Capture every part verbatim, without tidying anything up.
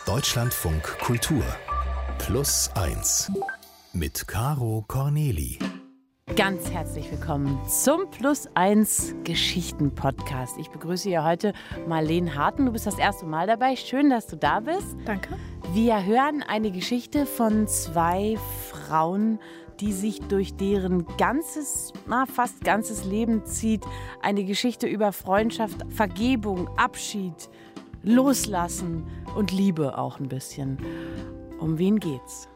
Deutschlandfunk Kultur Plus eins mit Caro Corneli. Ganz herzlich willkommen zum Plus eins Geschichten-Podcast. Ich begrüße hier heute Marleen Harten. Du bist das erste Mal dabei. Schön, dass du da bist. Danke. Wir hören eine Geschichte von zwei Frauen, die sich durch deren ganzes, na, fast ganzes Leben zieht. Eine Geschichte über Freundschaft, Vergebung, Abschied, Loslassen und Liebe auch ein bisschen. Um wen geht's?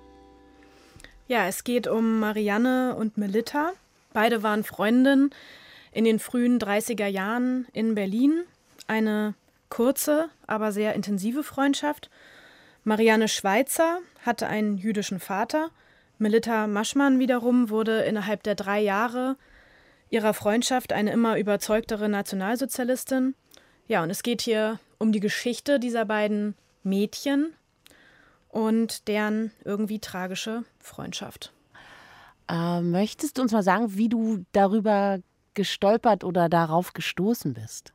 Ja, es geht um Marianne und Melitta. Beide waren Freundinnen in den frühen dreißiger Jahren in Berlin. Eine kurze, aber sehr intensive Freundschaft. Marianne Schweitzer hatte einen jüdischen Vater. Melitta Maschmann wiederum wurde innerhalb der drei Jahre ihrer Freundschaft eine immer überzeugtere Nationalsozialistin. Ja, und es geht hier um die Geschichte dieser beiden Mädchen und deren irgendwie tragische Freundschaft. Äh, möchtest du uns mal sagen, wie du darüber gestolpert oder darauf gestoßen bist?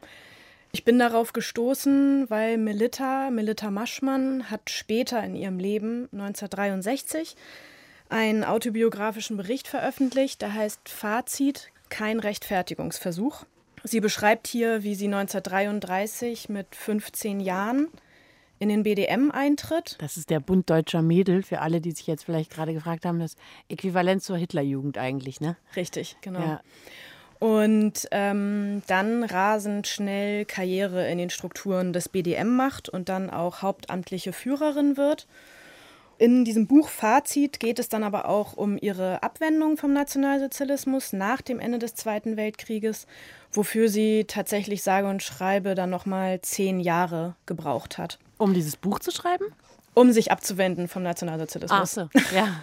Ich bin darauf gestoßen, weil Melitta, Melitta Maschmann, hat später in ihrem Leben, neunzehnhundertdreiundsechzig, einen autobiografischen Bericht veröffentlicht, der heißt Fazit, kein Rechtfertigungsversuch. Sie beschreibt hier, wie sie neunzehnhundertdreiunddreißig mit fünfzehn Jahren in den B D M eintritt. Das ist der Bund Deutscher Mädel, für alle, die sich jetzt vielleicht gerade gefragt haben, das Äquivalent zur Hitlerjugend eigentlich, ne? Richtig, genau. Ja. Und ähm, dann rasend schnell Karriere in den Strukturen des B D M macht und dann auch hauptamtliche Führerin wird. In diesem Buch Fazit geht es dann aber auch um ihre Abwendung vom Nationalsozialismus nach dem Ende des Zweiten Weltkrieges, wofür sie tatsächlich sage und schreibe dann nochmal zehn Jahre gebraucht hat. Um dieses Buch zu schreiben? Um sich abzuwenden vom Nationalsozialismus. Ach so, ja.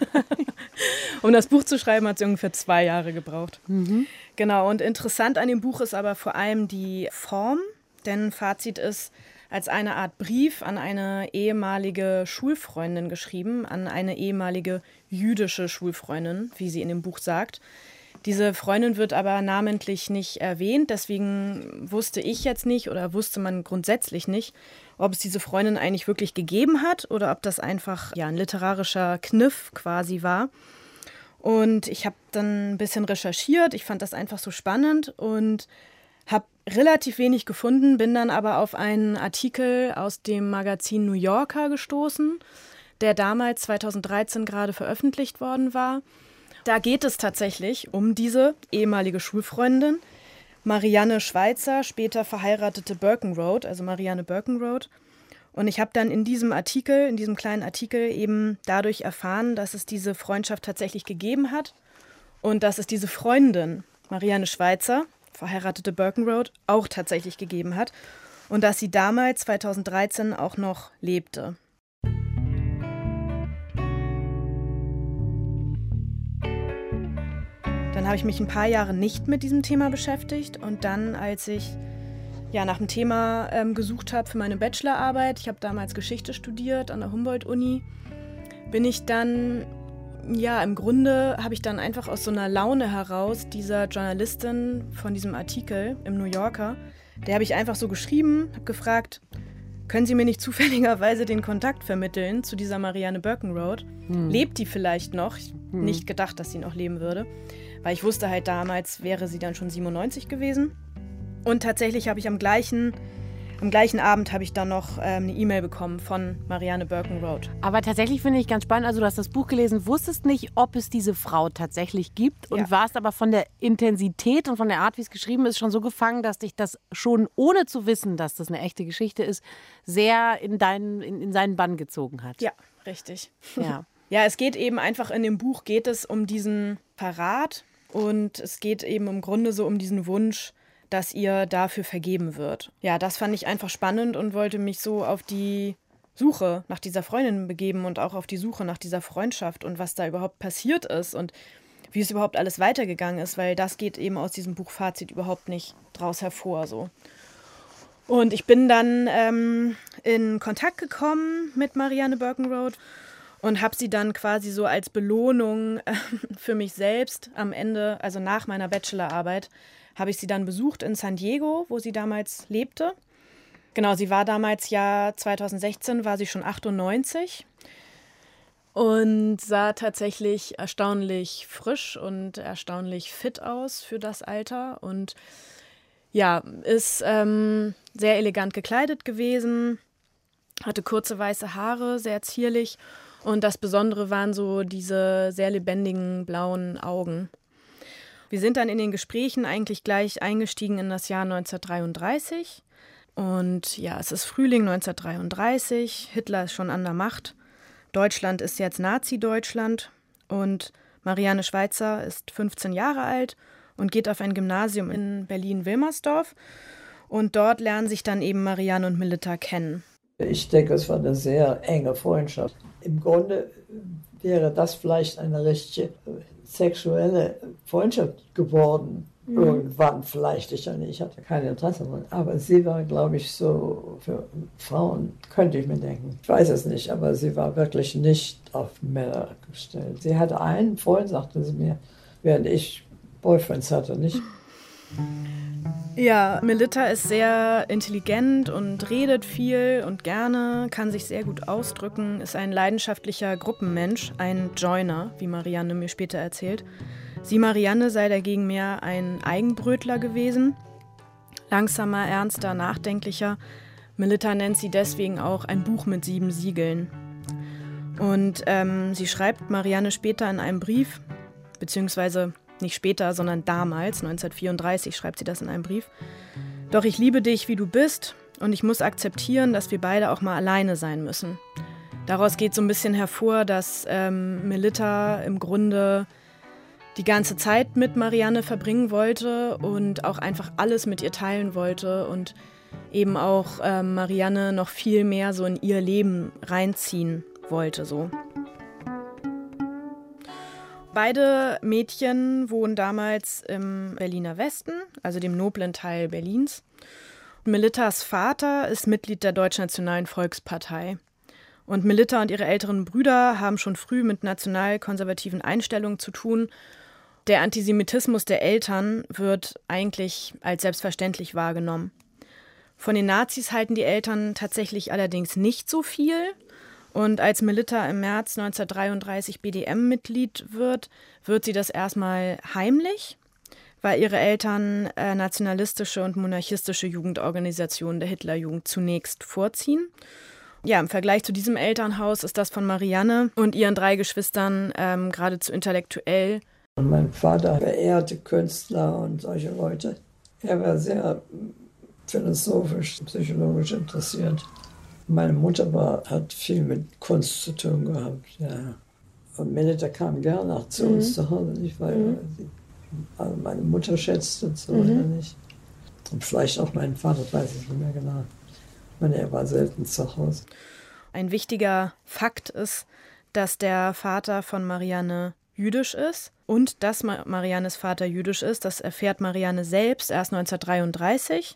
Um das Buch zu schreiben, hat sie ungefähr zwei Jahre gebraucht. Mhm. Genau, und interessant an dem Buch ist aber vor allem die Form, denn Fazit ist als eine Art Brief an eine ehemalige Schulfreundin geschrieben, an eine ehemalige jüdische Schulfreundin, wie sie in dem Buch sagt. Diese Freundin wird aber namentlich nicht erwähnt, deswegen wusste ich jetzt nicht oder wusste man grundsätzlich nicht, ob es diese Freundin eigentlich wirklich gegeben hat oder ob das einfach ja, ein literarischer Kniff quasi war. Und ich habe dann ein bisschen recherchiert, ich fand das einfach so spannend und habe relativ wenig gefunden, bin dann aber auf einen Artikel aus dem Magazin New Yorker gestoßen, der damals zweitausenddreizehn gerade veröffentlicht worden war. Da geht es tatsächlich um diese ehemalige Schulfreundin, Marianne Schweitzer, später verheiratete Birkenroth, also Marianne Birkenroth. Und ich habe dann in diesem Artikel, in diesem kleinen Artikel eben dadurch erfahren, dass es diese Freundschaft tatsächlich gegeben hat und dass es diese Freundin, Marianne Schweitzer, verheiratete Birkenroth, auch tatsächlich gegeben hat und dass sie damals, zweitausenddreizehn, auch noch lebte. Dann habe ich mich ein paar Jahre nicht mit diesem Thema beschäftigt und dann, als ich ja, nach einem Thema ähm, gesucht habe für meine Bachelorarbeit, ich habe damals Geschichte studiert an der Humboldt-Uni, bin ich dann, ja, im Grunde habe ich dann einfach aus so einer Laune heraus dieser Journalistin von diesem Artikel im New Yorker, der habe ich einfach so geschrieben, habe gefragt, können Sie mir nicht zufälligerweise den Kontakt vermitteln zu dieser Marianne Birkenroth? Hm. Lebt die vielleicht noch? Ich habe hm. nicht gedacht, dass sie noch leben würde, weil ich wusste halt damals, wäre sie dann schon siebenundneunzig gewesen. Und tatsächlich habe ich am gleichen, am gleichen Abend habe ich dann noch ähm, eine E-Mail bekommen von Marianne Birkenroth. Aber tatsächlich finde ich ganz spannend, also du hast das Buch gelesen, wusstest nicht, ob es diese Frau tatsächlich gibt und ja. warst aber von der Intensität und von der Art, wie es geschrieben ist, schon so gefangen, dass dich das schon, ohne zu wissen, dass das eine echte Geschichte ist, sehr in, deinen, in, in seinen Bann gezogen hat. Ja, richtig. Ja. Ja, es geht eben einfach in dem Buch, geht es um diesen Verrat und es geht eben im Grunde so um diesen Wunsch, dass ihr dafür vergeben wird. Ja, das fand ich einfach spannend und wollte mich so auf die Suche nach dieser Freundin begeben und auch auf die Suche nach dieser Freundschaft und was da überhaupt passiert ist und wie es überhaupt alles weitergegangen ist, weil das geht eben aus diesem Buch Fazit überhaupt nicht draus hervor. So. Und ich bin dann ähm, in Kontakt gekommen mit Marianne Birkenroth und habe sie dann quasi so als Belohnung äh, für mich selbst am Ende, also nach meiner Bachelorarbeit, habe ich sie dann besucht in San Diego, wo sie damals lebte. Genau, sie war damals ja, zweitausendsechzehn war sie schon achtundneunzig und sah tatsächlich erstaunlich frisch und erstaunlich fit aus für das Alter und ja, ist ähm, sehr elegant gekleidet gewesen, hatte kurze weiße Haare, sehr zierlich und das Besondere waren so diese sehr lebendigen blauen Augen. Wir sind dann in den Gesprächen eigentlich gleich eingestiegen in das Jahr neunzehnhundertdreiunddreißig. Und ja, es ist Frühling neunzehnhundertdreiunddreißig, Hitler ist schon an der Macht, Deutschland ist jetzt Nazi-Deutschland und Marianne Schweizer ist fünfzehn Jahre alt und geht auf ein Gymnasium in Berlin-Wilmersdorf und dort lernen sich dann eben Marianne und Melitta kennen. Ich denke, es war eine sehr enge Freundschaft. Im Grunde wäre das vielleicht eine richtige sexuelle Freundschaft geworden. Mhm. Irgendwann vielleicht, ich, ich hatte kein Interesse daran. Aber sie war, glaube ich, so für Frauen, könnte ich mir denken. Ich weiß es nicht, aber sie war wirklich nicht auf Männer gestellt. Sie hatte einen Freund, sagte sie mir, während ich Boyfriends hatte, nicht? Ja, Melitta ist sehr intelligent und redet viel und gerne, kann sich sehr gut ausdrücken, ist ein leidenschaftlicher Gruppenmensch, ein Joiner, wie Marianne mir später erzählt. Sie, Marianne, sei dagegen mehr ein Eigenbrötler gewesen, langsamer, ernster, nachdenklicher. Melitta nennt sie deswegen auch ein Buch mit sieben Siegeln. Und ähm, sie schreibt Marianne später in einem Brief, beziehungsweise nicht später, sondern damals, neunzehnhundertvierunddreißig, schreibt sie das in einem Brief. Doch ich liebe dich, wie du bist, und ich muss akzeptieren, dass wir beide auch mal alleine sein müssen. Daraus geht so ein bisschen hervor, dass ähm, Melitta im Grunde die ganze Zeit mit Marianne verbringen wollte und auch einfach alles mit ihr teilen wollte und eben auch ähm, Marianne noch viel mehr so in ihr Leben reinziehen wollte, so. Beide Mädchen wohnen damals im Berliner Westen, also dem noblen Teil Berlins. Melittas Vater ist Mitglied der Deutschnationalen Volkspartei. Und Melitta und ihre älteren Brüder haben schon früh mit nationalkonservativen Einstellungen zu tun. Der Antisemitismus der Eltern wird eigentlich als selbstverständlich wahrgenommen. Von den Nazis halten die Eltern tatsächlich allerdings nicht so viel. Und als Melitta im März neunzehnhundertdreiunddreißig B D M-Mitglied wird, wird sie das erstmal heimlich, weil ihre Eltern äh, nationalistische und monarchistische Jugendorganisationen der Hitlerjugend zunächst vorziehen. Ja, im Vergleich zu diesem Elternhaus ist das von Marianne und ihren drei Geschwistern ähm, geradezu intellektuell. Und mein Vater verehrte Künstler und solche Leute. Er war sehr philosophisch, psychologisch interessiert. Meine Mutter war, hat viel mit Kunst zu tun gehabt, ja. Und Melitta kam gerne auch zu mhm. uns zu Hause, nicht, weil mhm. sie also meine Mutter schätzte und so mhm. nicht. Und vielleicht auch meinen Vater, weiß ich nicht mehr genau. Ich meine, er war selten zu Hause. Ein wichtiger Fakt ist, dass der Vater von Marianne jüdisch ist und dass Mariannes Vater jüdisch ist. Das erfährt Marianne selbst erst neunzehnhundertdreiunddreißig.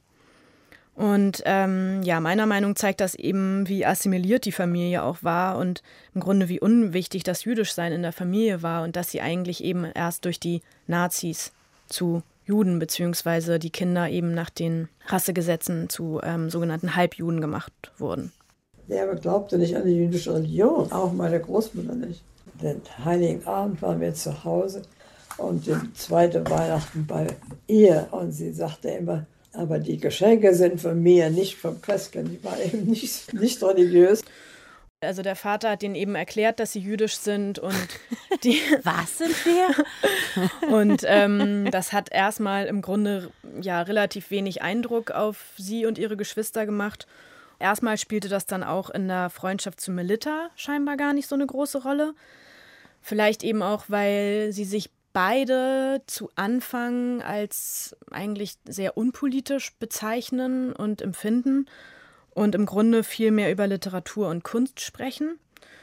Und ähm, ja, meiner Meinung nach zeigt das eben, wie assimiliert die Familie auch war und im Grunde wie unwichtig das Jüdischsein in der Familie war und dass sie eigentlich eben erst durch die Nazis zu Juden beziehungsweise die Kinder eben nach den Rassegesetzen zu ähm, sogenannten Halbjuden gemacht wurden. Der aber glaubte nicht an die jüdische Religion, auch meine Großmutter nicht. Den Heiligen Abend waren wir zu Hause und den zweiten Weihnachten bei ihr und sie sagte immer, aber die Geschenke sind von mir, nicht vom Christkind. Die war eben nicht, nicht religiös. Also der Vater hat denen eben erklärt, dass sie jüdisch sind und die Was sind wir? Und ähm, das hat erstmal im Grunde ja relativ wenig Eindruck auf sie und ihre Geschwister gemacht. Erstmal spielte das dann auch in der Freundschaft zu Melitta scheinbar gar nicht so eine große Rolle. Vielleicht eben auch, weil sie sich beide zu Anfang als eigentlich sehr unpolitisch bezeichnen und empfinden und im Grunde viel mehr über Literatur und Kunst sprechen.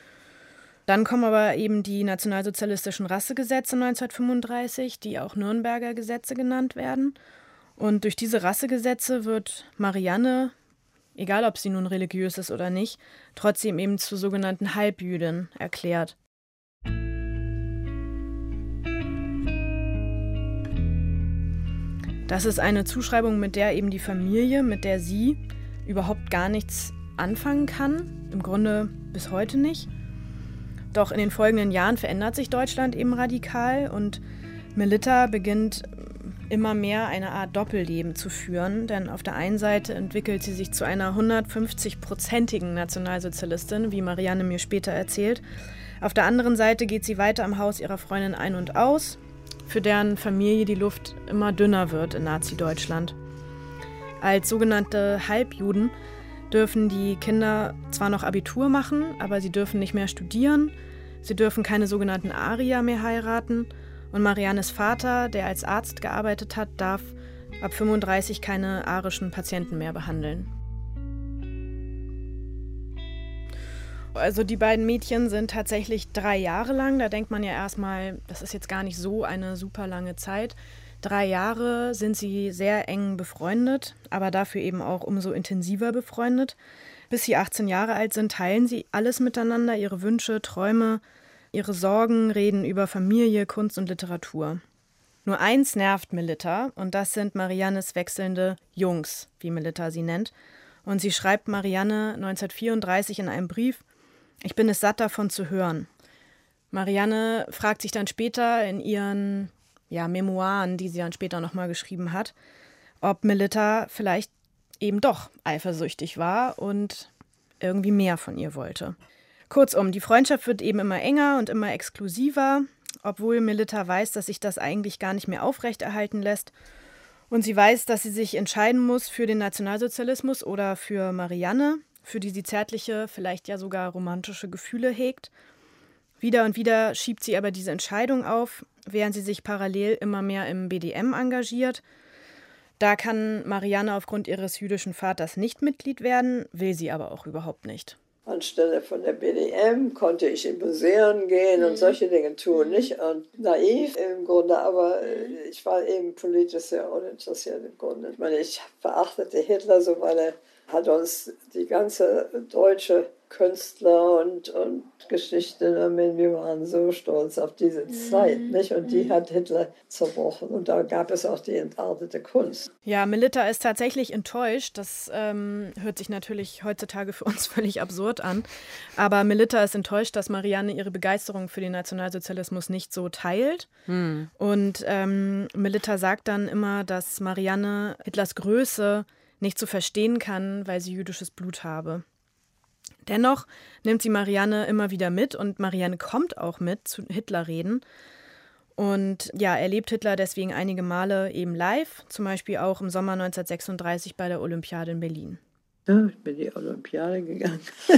Dann kommen aber eben die nationalsozialistischen Rassegesetze neunzehnhundertfünfunddreißig, die auch Nürnberger Gesetze genannt werden. Und durch diese Rassegesetze wird Marianne, egal ob sie nun religiös ist oder nicht, trotzdem eben zur sogenannten Halbjüdin erklärt. Das ist eine Zuschreibung, mit der eben die Familie, mit der sie überhaupt gar nichts anfangen kann, im Grunde bis heute nicht. Doch in den folgenden Jahren verändert sich Deutschland eben radikal und Melitta beginnt immer mehr eine Art Doppelleben zu führen, denn auf der einen Seite entwickelt sie sich zu einer hundertfünfzig-prozentigen Nationalsozialistin, wie Marianne mir später erzählt. Auf der anderen Seite geht sie weiter am Haus ihrer Freundin ein und aus, für deren Familie die Luft immer dünner wird in Nazi-Deutschland. Als sogenannte Halbjuden dürfen die Kinder zwar noch Abitur machen, aber sie dürfen nicht mehr studieren, sie dürfen keine sogenannten Arier mehr heiraten und Mariannes Vater, der als Arzt gearbeitet hat, darf ab fünfunddreißig keine arischen Patienten mehr behandeln. Also die beiden Mädchen sind tatsächlich drei Jahre lang, da denkt man ja erstmal, das ist jetzt gar nicht so eine super lange Zeit. Drei Jahre sind sie sehr eng befreundet, aber dafür eben auch umso intensiver befreundet. Bis sie achtzehn Jahre alt sind, teilen sie alles miteinander, ihre Wünsche, Träume, ihre Sorgen, reden über Familie, Kunst und Literatur. Nur eins nervt Melitta und das sind Mariannes wechselnde Jungs, wie Melitta sie nennt. Und sie schreibt Marianne neunzehnhundertvierunddreißig in einem Brief: Ich bin es satt davon zu hören. Marianne fragt sich dann später in ihren ja, Memoiren, die sie dann später nochmal geschrieben hat, ob Melitta vielleicht eben doch eifersüchtig war und irgendwie mehr von ihr wollte. Kurzum, die Freundschaft wird eben immer enger und immer exklusiver, obwohl Melitta weiß, dass sich das eigentlich gar nicht mehr aufrechterhalten lässt. Und sie weiß, dass sie sich entscheiden muss für den Nationalsozialismus oder für Marianne, für die sie zärtliche, vielleicht ja sogar romantische Gefühle hegt. Wieder und wieder schiebt sie aber diese Entscheidung auf, während sie sich parallel immer mehr im B D M engagiert. Da kann Marianne aufgrund ihres jüdischen Vaters nicht Mitglied werden, will sie aber auch überhaupt nicht. Anstelle von der B D M konnte ich in Museen gehen und solche Dinge tun, nicht? Und naiv im Grunde, aber ich war eben politisch sehr uninteressiert im Grunde. Ich meine, ich verachtete Hitler so, weil er hat uns die ganze deutsche Künstler und, und Geschichte, wir waren so stolz auf diese Zeit, nicht? Und die hat Hitler zerbrochen und da gab es auch die entartete Kunst. Ja, Melitta ist tatsächlich enttäuscht, das ähm, hört sich natürlich heutzutage für uns völlig absurd an, aber Melitta ist enttäuscht, dass Marianne ihre Begeisterung für den Nationalsozialismus nicht so teilt hm. und ähm, Melitta sagt dann immer, dass Marianne Hitlers Größe nicht zu verstehen kann, weil sie jüdisches Blut habe. Dennoch nimmt sie Marianne immer wieder mit und Marianne kommt auch mit zu Hitlerreden und ja, erlebt Hitler deswegen einige Male eben live, zum Beispiel auch im Sommer neunzehnhundertsechsunddreißig bei der Olympiade in Berlin. Ja, ich bin in die Olympiade gegangen.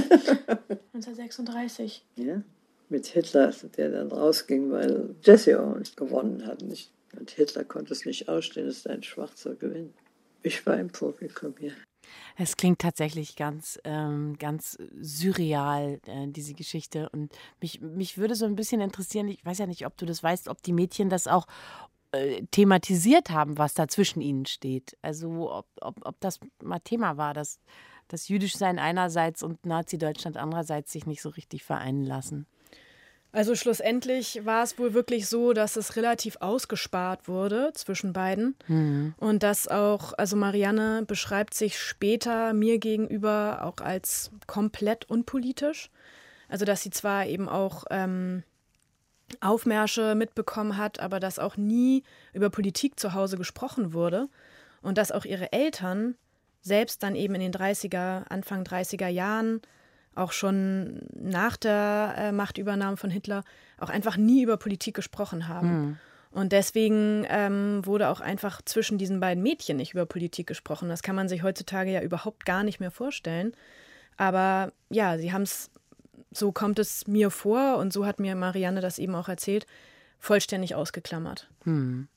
neunzehnhundertsechsunddreißig? Ja, mit Hitler, der dann rausging, weil Jesse Owens gewonnen hat. Nicht? Und Hitler konnte es nicht ausstehen, dass ein Schwarzer gewinnt. Ich war im Publikum hier. Es klingt tatsächlich ganz, ähm, ganz surreal, äh, diese Geschichte. Und mich, mich würde so ein bisschen interessieren, ich weiß ja nicht, ob du das weißt, ob die Mädchen das auch äh, thematisiert haben, was da zwischen ihnen steht. Also ob, ob, ob das mal Thema war, dass das Jüdischsein einerseits und Nazi-Deutschland andererseits sich nicht so richtig vereinen lassen. Also schlussendlich war es wohl wirklich so, dass es relativ ausgespart wurde zwischen beiden. Mhm. Und dass auch, also Marianne beschreibt sich später mir gegenüber auch als komplett unpolitisch. Also dass sie zwar eben auch ähm, Aufmärsche mitbekommen hat, aber dass auch nie über Politik zu Hause gesprochen wurde. Und dass auch ihre Eltern selbst dann eben in den dreißiger, Anfang dreißiger Jahren auch schon nach der äh, Machtübernahme von Hitler auch einfach nie über Politik gesprochen haben. Mhm. Und deswegen ähm, wurde auch einfach zwischen diesen beiden Mädchen nicht über Politik gesprochen. Das kann man sich heutzutage ja überhaupt gar nicht mehr vorstellen. Aber ja, sie haben es, so kommt es mir vor und so hat mir Marianne das eben auch erzählt, vollständig ausgeklammert. Mhm.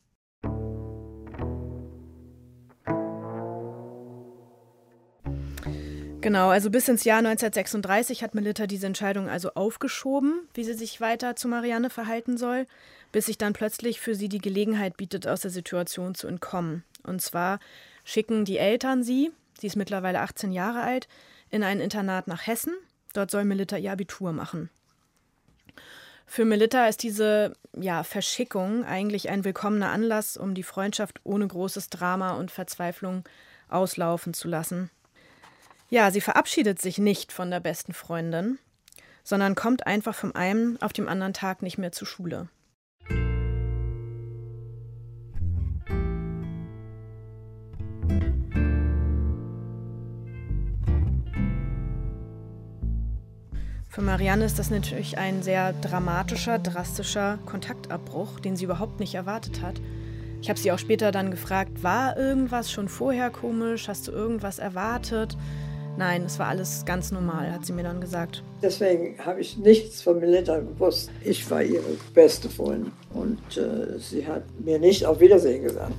Genau, also bis ins Jahr neunzehnhundertsechsunddreißig hat Melitta diese Entscheidung also aufgeschoben, wie sie sich weiter zu Marianne verhalten soll, bis sich dann plötzlich für sie die Gelegenheit bietet, aus der Situation zu entkommen. Und zwar schicken die Eltern sie, sie ist mittlerweile achtzehn Jahre alt, in ein Internat nach Hessen. Dort soll Melitta ihr Abitur machen. Für Melitta ist diese ja, Verschickung eigentlich ein willkommener Anlass, um die Freundschaft ohne großes Drama und Verzweiflung auslaufen zu lassen. Ja, sie verabschiedet sich nicht von der besten Freundin, sondern kommt einfach vom einen auf den anderen Tag nicht mehr zur Schule. Für Marianne ist das natürlich ein sehr dramatischer, drastischer Kontaktabbruch, den sie überhaupt nicht erwartet hat. Ich habe sie auch später dann gefragt, war irgendwas schon vorher komisch? Hast du irgendwas erwartet? Nein, es war alles ganz normal, hat sie mir dann gesagt. Deswegen habe ich nichts von Melita gewusst. Ich war ihre beste Freundin und äh, sie hat mir nicht auf Wiedersehen gesagt.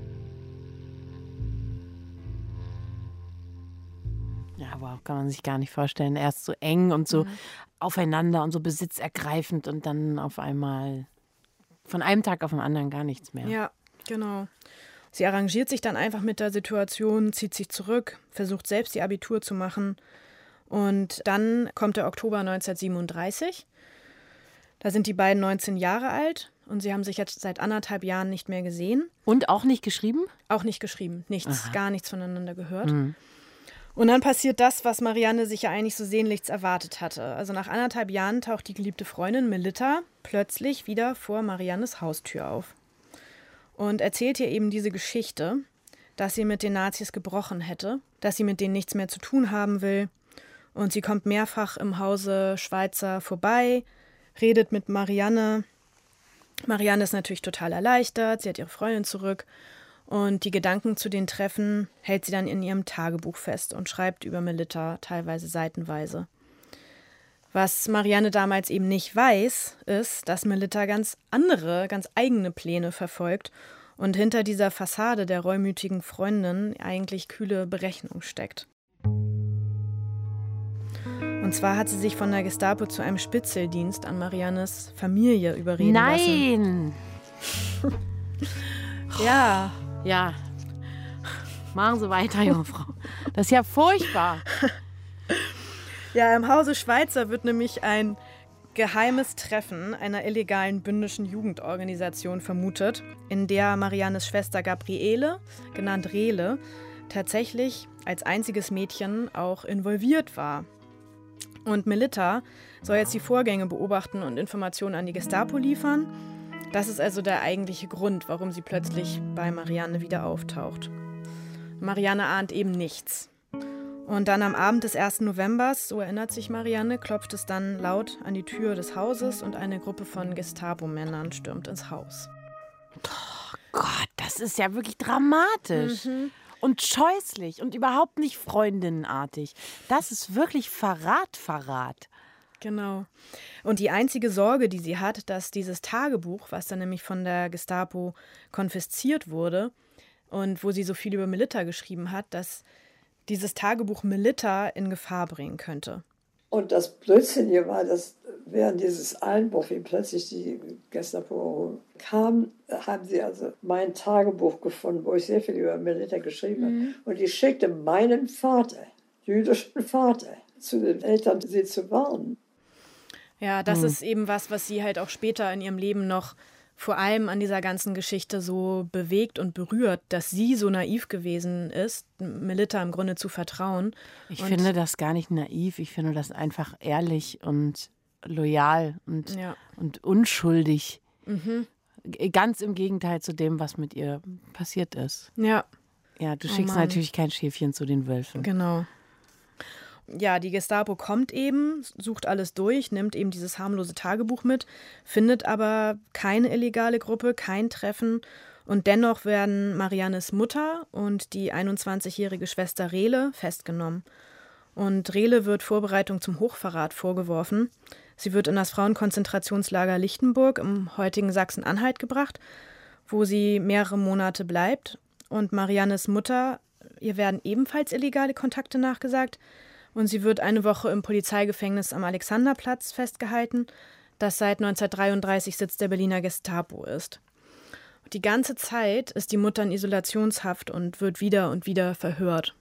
Ja, wow, kann man sich gar nicht vorstellen. Erst so eng und so mhm. aufeinander und so besitzergreifend und dann auf einmal von einem Tag auf den anderen gar nichts mehr. Ja, genau. Sie arrangiert sich dann einfach mit der Situation, zieht sich zurück, versucht selbst ihr Abitur zu machen. Und dann kommt der Oktober neunzehnhundertsiebenunddreißig. Da sind die beiden neunzehn Jahre alt und sie haben sich jetzt seit anderthalb Jahren nicht mehr gesehen. Und auch nicht geschrieben? Auch nicht geschrieben, nichts, Aha. gar nichts voneinander gehört. Mhm. Und dann passiert das, was Marianne sich ja eigentlich so sehnlichst erwartet hatte. Also nach anderthalb Jahren taucht die geliebte Freundin Melita plötzlich wieder vor Mariannes Haustür auf. Und erzählt ihr eben diese Geschichte, dass sie mit den Nazis gebrochen hätte, dass sie mit denen nichts mehr zu tun haben will. Und sie kommt mehrfach im Hause Schweitzer vorbei, redet mit Marianne. Marianne ist natürlich total erleichtert, sie hat ihre Freundin zurück. Und die Gedanken zu den Treffen hält sie dann in ihrem Tagebuch fest und schreibt über Melita, teilweise seitenweise. Was Marianne damals eben nicht weiß, ist, dass Melita ganz andere, ganz eigene Pläne verfolgt und hinter dieser Fassade der reumütigen Freundin eigentlich kühle Berechnung steckt. Und zwar hat sie sich von der Gestapo zu einem Spitzeldienst an Mariannes Familie überreden Nein. lassen. Nein! Ja. Ja. Machen Sie weiter, junge Frau. Das ist ja furchtbar. Ja, im Hause Schweitzer wird nämlich ein geheimes Treffen einer illegalen bündischen Jugendorganisation vermutet, in der Mariannes Schwester Gabriele, genannt Rele, tatsächlich als einziges Mädchen auch involviert war. Und Melita soll jetzt die Vorgänge beobachten und Informationen an die Gestapo liefern. Das ist also der eigentliche Grund, warum sie plötzlich bei Marianne wieder auftaucht. Marianne ahnt eben nichts. Und dann am Abend des ersten Novembers, so erinnert sich Marianne, klopft es dann laut an die Tür des Hauses und eine Gruppe von Gestapo-Männern stürmt ins Haus. Oh Gott, das ist ja wirklich dramatisch. Mhm. Und scheußlich und überhaupt nicht freundinnenartig. Das ist wirklich Verrat, Verrat. Genau. Und die einzige Sorge, die sie hat, dass dieses Tagebuch, was dann nämlich von der Gestapo konfisziert wurde und wo sie so viel über Melita geschrieben hat, dass dieses Tagebuch Melita in Gefahr bringen könnte. Und das Blödsinnige war, dass während dieses Einbruchs, wie plötzlich die Gestapo kam, haben sie also mein Tagebuch gefunden, wo ich sehr viel über Melita geschrieben habe. Mhm. Und die schickte meinen Vater, jüdischen Vater, zu den Eltern, sie zu warnen. Ja, das mhm. ist eben was, was sie halt auch später in ihrem Leben noch vor allem an dieser ganzen Geschichte so bewegt und berührt, dass sie so naiv gewesen ist, Melita im Grunde zu vertrauen. Ich und finde das gar nicht naiv, ich finde das einfach ehrlich und loyal und, ja. und unschuldig. Mhm. Ganz im Gegenteil zu dem, was mit ihr passiert ist. Ja. Ja, du oh schickst Mann. natürlich kein Schäfchen zu den Wölfen. Genau. Ja, die Gestapo kommt eben, sucht alles durch, nimmt eben dieses harmlose Tagebuch mit, findet aber keine illegale Gruppe, kein Treffen. Und dennoch werden Mariannes Mutter und die einundzwanzigjährige Schwester Rele festgenommen. Und Rele wird Vorbereitung zum Hochverrat vorgeworfen. Sie wird in das Frauenkonzentrationslager Lichtenburg im heutigen Sachsen-Anhalt gebracht, wo sie mehrere Monate bleibt. Und Mariannes Mutter, ihr werden ebenfalls illegale Kontakte nachgesagt. Und sie wird eine Woche im Polizeigefängnis am Alexanderplatz festgehalten, das seit neunzehnhundertdreiunddreißig Sitz der Berliner Gestapo ist. Und die ganze Zeit ist die Mutter in Isolationshaft und wird wieder und wieder verhört.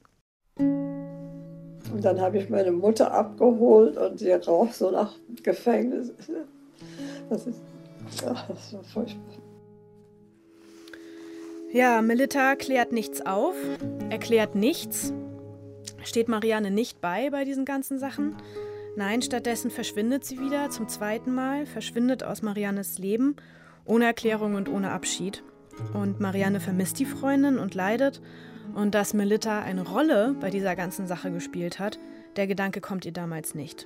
Und dann habe ich meine Mutter abgeholt und sie raucht so nach Gefängnis. Das ist, ach, das war furchtbar. Ja, Melita klärt nichts auf, erklärt nichts. steht Marianne nicht bei bei diesen ganzen Sachen. Nein, stattdessen verschwindet sie wieder zum zweiten Mal, verschwindet aus Mariannes Leben, ohne Erklärung und ohne Abschied. Und Marianne vermisst die Freundin und leidet. Und dass Melitta eine Rolle bei dieser ganzen Sache gespielt hat, der Gedanke kommt ihr damals nicht.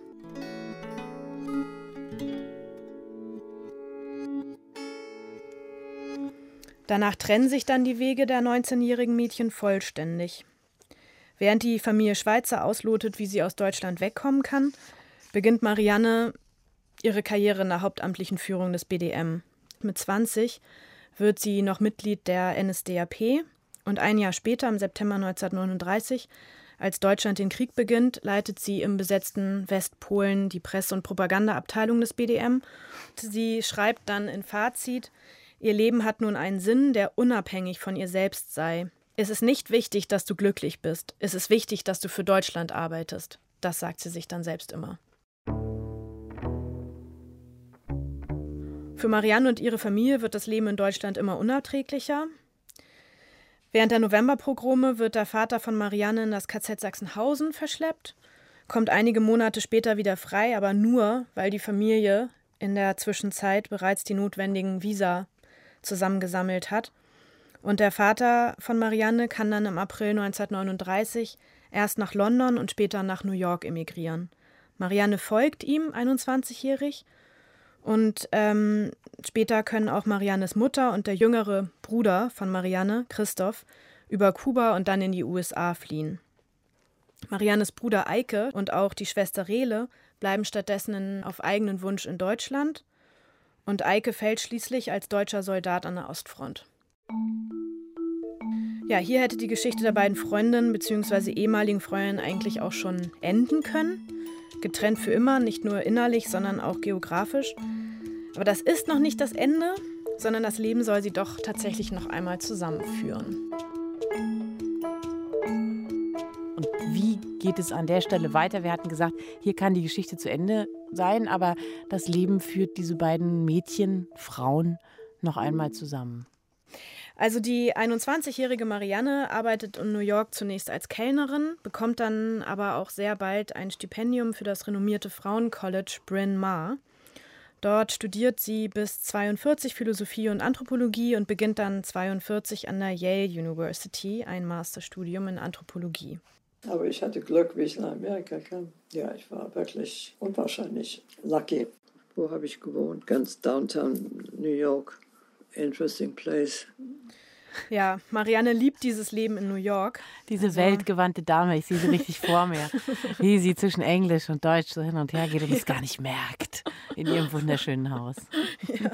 Danach trennen sich dann die Wege der neunzehnjährigen Mädchen vollständig. Während die Familie Schweitzer auslotet, wie sie aus Deutschland wegkommen kann, beginnt Marianne ihre Karriere in der hauptamtlichen Führung des B D M. Mit zwanzig wird sie noch Mitglied der N S D A P und ein Jahr später, im September neunzehnhundertneununddreißig, als Deutschland den Krieg beginnt, leitet sie im besetzten Westpolen die Presse- und Propagandaabteilung des B D M. Sie schreibt dann in Fazit: Ihr Leben hat nun einen Sinn, der unabhängig von ihr selbst sei. Es ist nicht wichtig, dass du glücklich bist. Es ist wichtig, dass du für Deutschland arbeitest. Das sagt sie sich dann selbst immer. Für Marianne und ihre Familie wird das Leben in Deutschland immer unerträglicher. Während der Novemberpogrome wird der Vater von Marianne in das K Z Sachsenhausen verschleppt, kommt einige Monate später wieder frei, aber nur, weil die Familie in der Zwischenzeit bereits die notwendigen Visa zusammengesammelt hat. Und der Vater von Marianne kann dann im April neunzehnhundertneununddreißig erst nach London und später nach New York emigrieren. Marianne folgt ihm, einundzwanzigjährig, und ähm, später können auch Mariannes Mutter und der jüngere Bruder von Marianne, Christoph, über Kuba und dann in die U S A fliehen. Mariannes Bruder Eike und auch die Schwester Rele bleiben stattdessen in, auf eigenen Wunsch in Deutschland, und Eike fällt schließlich als deutscher Soldat an der Ostfront. Ja, hier hätte die Geschichte der beiden Freundinnen bzw. ehemaligen Freundinnen eigentlich auch schon enden können. Getrennt für immer, nicht nur innerlich, sondern auch geografisch. Aber das ist noch nicht das Ende, sondern das Leben soll sie doch tatsächlich noch einmal zusammenführen. Und wie geht es an der Stelle weiter? Wir hatten gesagt, hier kann die Geschichte zu Ende sein, aber das Leben führt diese beiden Mädchen, Frauen, noch einmal zusammen. Also die einundzwanzigjährige Marianne arbeitet in New York zunächst als Kellnerin, bekommt dann aber auch sehr bald ein Stipendium für das renommierte Frauencollege Bryn Mawr. Dort studiert sie bis zweiundvierzig Philosophie und Anthropologie und beginnt dann zweiundvierzig an der Yale University ein Masterstudium in Anthropologie. Aber ich hatte Glück, wie ich nach Amerika kam. Ja, ich war wirklich unwahrscheinlich lucky. Wo habe ich gewohnt? Ganz downtown New York. Interesting place. Ja, Marianne liebt dieses Leben in New York. Diese also weltgewandte Dame, ich sehe sie richtig vor mir, wie sie zwischen Englisch und Deutsch so hin und her geht und es gar nicht merkt in ihrem wunderschönen Haus. Ja.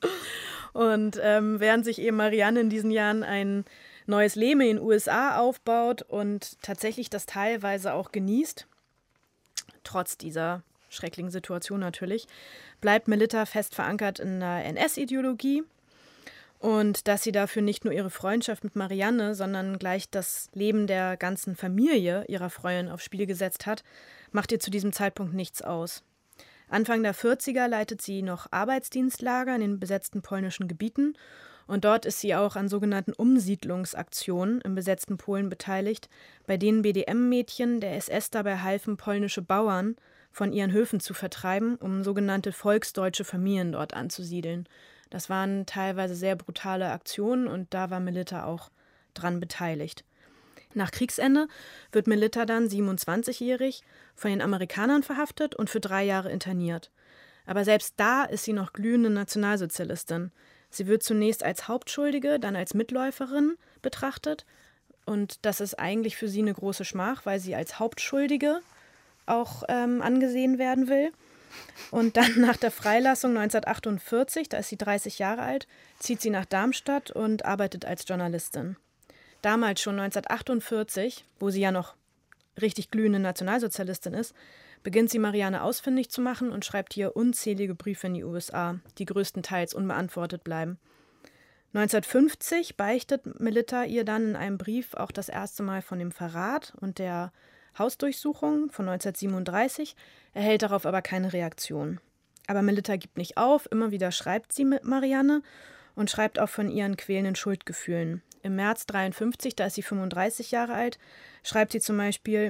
Und ähm, während sich eben Marianne in diesen Jahren ein neues Leben in den U S A aufbaut und tatsächlich das teilweise auch genießt, trotz dieser schrecklichen Situation natürlich, bleibt Melitta fest verankert in der N S-Ideologie. Und dass sie dafür nicht nur ihre Freundschaft mit Marianne, sondern gleich das Leben der ganzen Familie ihrer Freundin aufs Spiel gesetzt hat, macht ihr zu diesem Zeitpunkt nichts aus. Anfang der vierziger leitet sie noch Arbeitsdienstlager in den besetzten polnischen Gebieten und dort ist sie auch an sogenannten Umsiedlungsaktionen im besetzten Polen beteiligt, bei denen B D M-Mädchen der S S dabei halfen, polnische Bauern von ihren Höfen zu vertreiben, um sogenannte volksdeutsche Familien dort anzusiedeln. Das waren teilweise sehr brutale Aktionen und da war Melitta auch dran beteiligt. Nach Kriegsende wird Melitta dann siebenundzwanzigjährig von den Amerikanern verhaftet und für drei Jahre interniert. Aber selbst da ist sie noch glühende Nationalsozialistin. Sie wird zunächst als Hauptschuldige, dann als Mitläuferin betrachtet und das ist eigentlich für sie eine große Schmach, weil sie als Hauptschuldige auch ähm, angesehen werden will. Und dann nach der Freilassung neunzehnhundertachtundvierzig, da ist sie dreißig Jahre alt, zieht sie nach Darmstadt und arbeitet als Journalistin. Damals schon neunzehnhundertachtundvierzig, wo sie ja noch richtig glühende Nationalsozialistin ist, beginnt sie Marianne ausfindig zu machen und schreibt ihr unzählige Briefe in die U S A, die größtenteils unbeantwortet bleiben. neunzehnhundertfünfzig beichtet Melitta ihr dann in einem Brief auch das erste Mal von dem Verrat und der Hausdurchsuchung von neunzehnhundertsiebenunddreißig, erhält darauf aber keine Reaktion. Aber Melitta gibt nicht auf, immer wieder schreibt sie mit Marianne und schreibt auch von ihren quälenden Schuldgefühlen. Im März neunzehnhundertdreiundfünfzig, da ist sie fünfunddreißig Jahre alt, schreibt sie zum Beispiel: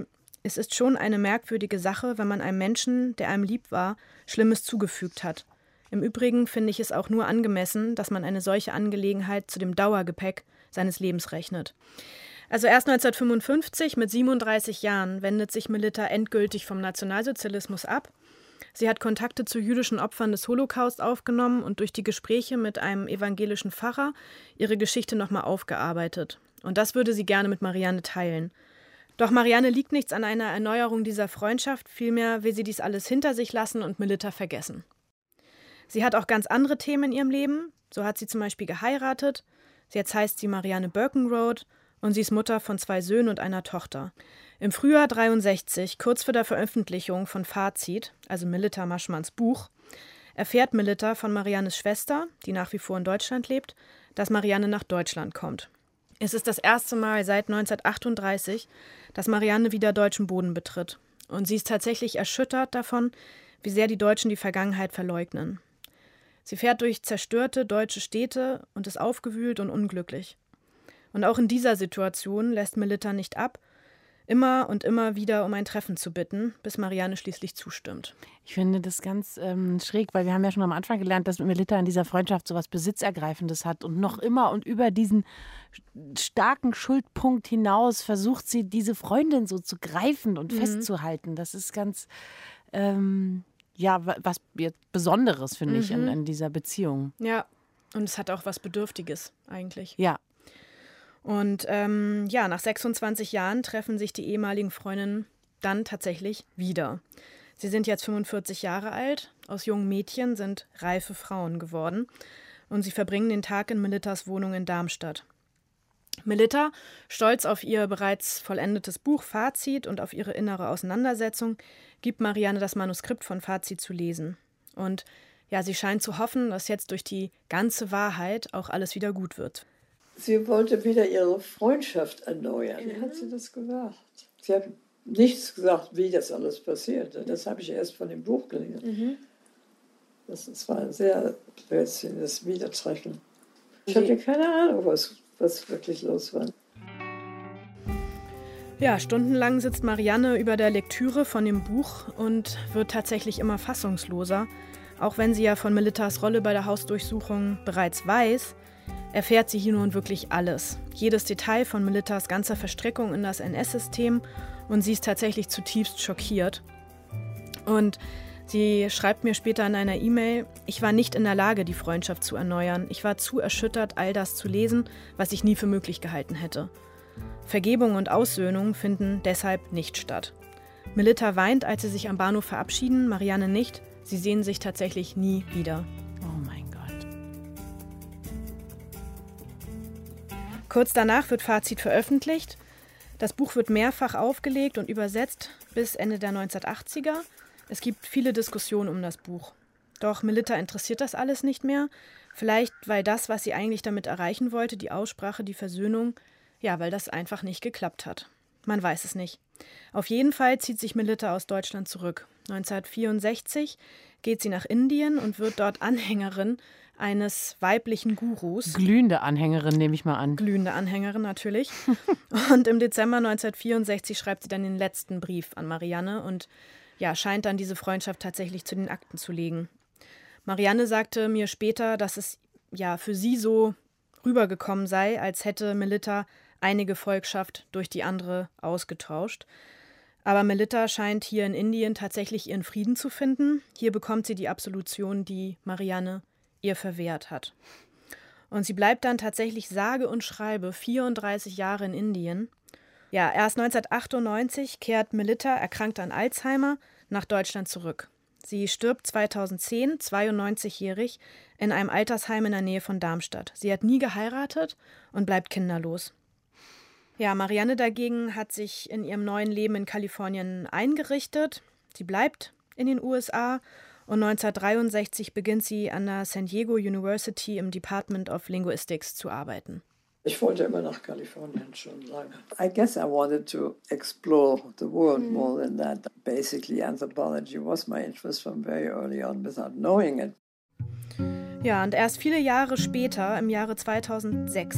Es ist schon eine merkwürdige Sache, wenn man einem Menschen, der einem lieb war, Schlimmes zugefügt hat. Im Übrigen finde ich es auch nur angemessen, dass man eine solche Angelegenheit zu dem Dauergepäck seines Lebens rechnet. Also erst neunzehnhundertfünfundfünfzig, mit siebenunddreißig Jahren, wendet sich Melitta endgültig vom Nationalsozialismus ab. Sie hat Kontakte zu jüdischen Opfern des Holocaust aufgenommen und durch die Gespräche mit einem evangelischen Pfarrer ihre Geschichte nochmal aufgearbeitet. Und das würde sie gerne mit Marianne teilen. Doch Marianne liegt nichts an einer Erneuerung dieser Freundschaft, vielmehr will sie dies alles hinter sich lassen und Melitta vergessen. Sie hat auch ganz andere Themen in ihrem Leben. So hat sie zum Beispiel geheiratet. Jetzt heißt sie Marianne Birkenroth und sie ist Mutter von zwei Söhnen und einer Tochter. Im Frühjahr dreiundsechzig, kurz vor der Veröffentlichung von Fazit, also Melitta Maschmanns Buch, erfährt Melitta von Mariannes Schwester, die nach wie vor in Deutschland lebt, dass Marianne nach Deutschland kommt. Es ist das erste Mal seit neunzehnhundertachtunddreißig, dass Marianne wieder deutschen Boden betritt. Und sie ist tatsächlich erschüttert davon, wie sehr die Deutschen die Vergangenheit verleugnen. Sie fährt durch zerstörte deutsche Städte und ist aufgewühlt und unglücklich. Und auch in dieser Situation lässt Melitta nicht ab, immer und immer wieder um ein Treffen zu bitten, bis Marianne schließlich zustimmt. Ich finde das ganz ähm, schräg, weil wir haben ja schon am Anfang gelernt, dass Melitta in dieser Freundschaft so was Besitzergreifendes hat und noch immer und über diesen starken Schuldpunkt hinaus versucht sie, diese Freundin so zu greifen und mhm. festzuhalten. Das ist ganz, ähm, ja, was Besonderes, finde mhm. ich, in, in dieser Beziehung. Ja, und es hat auch was Bedürftiges eigentlich. Ja. Und ähm, ja, nach sechsundzwanzig Jahren treffen sich die ehemaligen Freundinnen dann tatsächlich wieder. Sie sind jetzt fünfundvierzig Jahre alt, aus jungen Mädchen sind reife Frauen geworden und sie verbringen den Tag in Melittas Wohnung in Darmstadt. Melitta, stolz auf ihr bereits vollendetes Buch Fazit und auf ihre innere Auseinandersetzung, gibt Marianne das Manuskript von Fazit zu lesen. Und ja, sie scheint zu hoffen, dass jetzt durch die ganze Wahrheit auch alles wieder gut wird. Sie wollte wieder ihre Freundschaft erneuern. Wie hat sie das gesagt? Sie hat nichts gesagt, wie das alles passierte. Das habe ich erst von dem Buch gelesen. Mhm. Das, das war ein sehr plötzliches Wiedertreffen. Ich hatte keine Ahnung, was, was wirklich los war. Ja, stundenlang sitzt Marianne über der Lektüre von dem Buch und wird tatsächlich immer fassungsloser. Auch wenn sie ja von Melittas Rolle bei der Hausdurchsuchung bereits weiß, erfährt sie hier nun wirklich alles. Jedes Detail von Melittas ganzer Verstrickung in das N S-System und sie ist tatsächlich zutiefst schockiert. Und sie schreibt mir später in einer E-Mail, ich war nicht in der Lage, die Freundschaft zu erneuern. Ich war zu erschüttert, all das zu lesen, was ich nie für möglich gehalten hätte. Vergebung und Aussöhnung finden deshalb nicht statt. Melitta weint, als sie sich am Bahnhof verabschieden, Marianne nicht. Sie sehen sich tatsächlich nie wieder. Oh mein Gott. Kurz danach wird Fazit veröffentlicht. Das Buch wird mehrfach aufgelegt und übersetzt bis Ende der neunzehnhundertachtziger. Es gibt viele Diskussionen um das Buch. Doch Melitta interessiert das alles nicht mehr. Vielleicht, weil das, was sie eigentlich damit erreichen wollte, die Aussprache, die Versöhnung, ja, weil das einfach nicht geklappt hat. Man weiß es nicht. Auf jeden Fall zieht sich Melitta aus Deutschland zurück. neunzehnhundertvierundsechzig geht sie nach Indien und wird dort Anhängerin eines weiblichen Gurus. Glühende Anhängerin, nehme ich mal an. Glühende Anhängerin natürlich. Und im Dezember neunzehnhundertvierundsechzig schreibt sie dann den letzten Brief an Marianne und ja, scheint dann diese Freundschaft tatsächlich zu den Akten zu legen. Marianne sagte mir später, dass es ja für sie so rübergekommen sei, als hätte Melitta eine Gefolgschaft durch die andere ausgetauscht. Aber Melitta scheint hier in Indien tatsächlich ihren Frieden zu finden. Hier bekommt sie die Absolution, die Marianne ihr verwehrt hat. Und sie bleibt dann tatsächlich sage und schreibe vierunddreißig Jahre in Indien. Ja, erst neunzehnhundertachtundneunzig kehrt Melitta, erkrankt an Alzheimer, nach Deutschland zurück. Sie stirbt zweitausendzehn, zweiundneunzigjährig, in einem Altersheim in der Nähe von Darmstadt. Sie hat nie geheiratet und bleibt kinderlos. Ja, Marianne dagegen hat sich in ihrem neuen Leben in Kalifornien eingerichtet. Sie bleibt in den U S A und neunzehnhundertdreiundsechzig beginnt sie an der San Diego University im Department of Linguistics zu arbeiten. Ich wollte immer nach Kalifornien schon lange. I guess I wanted to explore the world mm. more than that. Basically, anthropology was my interest from very early on without knowing it. Ja, und erst viele Jahre später, im Jahre zweitausendsechs,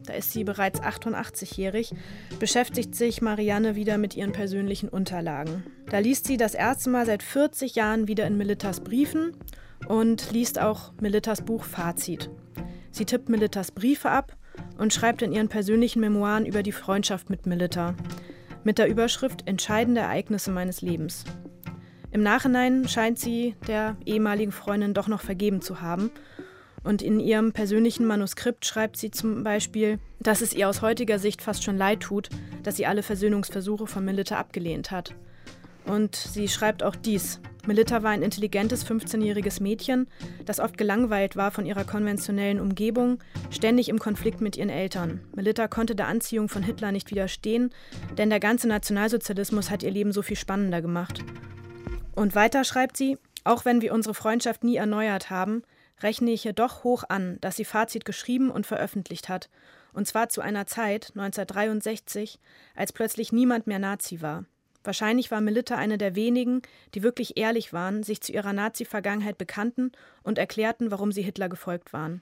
da ist sie bereits achtundachtzigjährig, beschäftigt sich Marianne wieder mit ihren persönlichen Unterlagen. Da liest sie das erste Mal seit vierzig Jahren wieder in Melittas Briefen und liest auch Melittas Buch Fazit. Sie tippt Melittas Briefe ab und schreibt in ihren persönlichen Memoiren über die Freundschaft mit Melitta, mit der Überschrift Entscheidende Ereignisse meines Lebens. Im Nachhinein scheint sie der ehemaligen Freundin doch noch vergeben zu haben. Und in ihrem persönlichen Manuskript schreibt sie zum Beispiel, dass es ihr aus heutiger Sicht fast schon leid tut, dass sie alle Versöhnungsversuche von Melitta abgelehnt hat. Und sie schreibt auch dies: Melitta war ein intelligentes fünfzehnjähriges Mädchen, das oft gelangweilt war von ihrer konventionellen Umgebung, ständig im Konflikt mit ihren Eltern. Melitta konnte der Anziehung von Hitler nicht widerstehen, denn der ganze Nationalsozialismus hat ihr Leben so viel spannender gemacht. Und weiter schreibt sie: Auch wenn wir unsere Freundschaft nie erneuert haben, rechne ich ihr doch hoch an, dass sie Fazit geschrieben und veröffentlicht hat. Und zwar zu einer Zeit, neunzehnhundertdreiundsechzig, als plötzlich niemand mehr Nazi war. Wahrscheinlich war Melitta eine der wenigen, die wirklich ehrlich waren, sich zu ihrer Nazi-Vergangenheit bekannten und erklärten, warum sie Hitler gefolgt waren.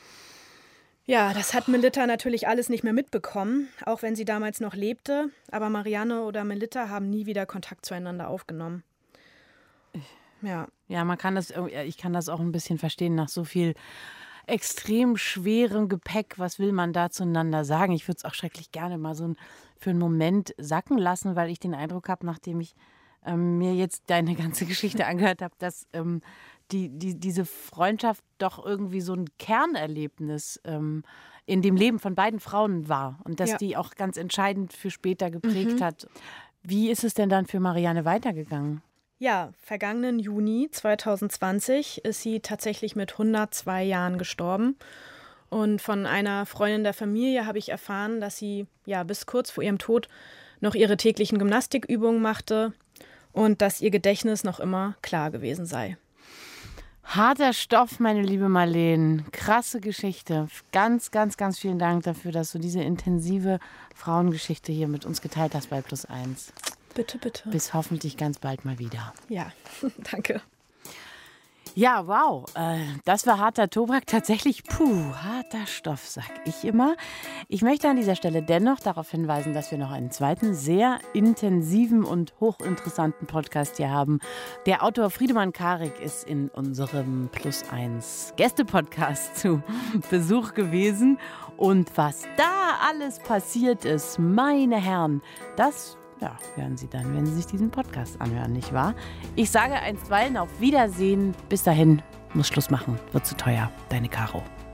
Ja, das hat Melitta natürlich alles nicht mehr mitbekommen, auch wenn sie damals noch lebte. Aber Marianne oder Melitta haben nie wieder Kontakt zueinander aufgenommen. Ja. Ja, man kann das, ich kann das auch ein bisschen verstehen, nach so viel extrem schwerem Gepäck, was will man da zueinander sagen? Ich würde es auch schrecklich gerne mal so ein, für einen Moment sacken lassen, weil ich den Eindruck habe, nachdem ich ähm, mir jetzt deine ganze Geschichte angehört habe, dass ähm, die, die, diese Freundschaft doch irgendwie so ein Kernerlebnis ähm, in dem Leben von beiden Frauen war und dass ja. die auch ganz entscheidend für später geprägt mhm. hat. Wie ist es denn dann für Marianne weitergegangen? Ja, vergangenen Juni zweitausendzwanzig ist sie tatsächlich mit hundertzwei Jahren gestorben. Und von einer Freundin der Familie habe ich erfahren, dass sie ja bis kurz vor ihrem Tod noch ihre täglichen Gymnastikübungen machte und dass ihr Gedächtnis noch immer klar gewesen sei. Harter Stoff, meine liebe Marleen. Krasse Geschichte. Ganz, ganz, ganz vielen Dank dafür, dass du diese intensive Frauengeschichte hier mit uns geteilt hast bei Plus eins. Bitte, bitte. Bis hoffentlich ganz bald mal wieder. Ja, danke. Ja, wow. Äh, das war harter Tobak. Tatsächlich, puh, harter Stoff, sag ich immer. Ich möchte an dieser Stelle dennoch darauf hinweisen, dass wir noch einen zweiten, sehr intensiven und hochinteressanten Podcast hier haben. Der Autor Friedemann Karik ist in unserem Plus eins Gäste-Podcast zu Besuch gewesen. Und was da alles passiert ist, meine Herren, das ja, hören Sie dann, wenn Sie sich diesen Podcast anhören, nicht wahr? Ich sage einstweilen auf Wiedersehen. Bis dahin, muss Schluss machen. Wird zu teuer. Deine Caro.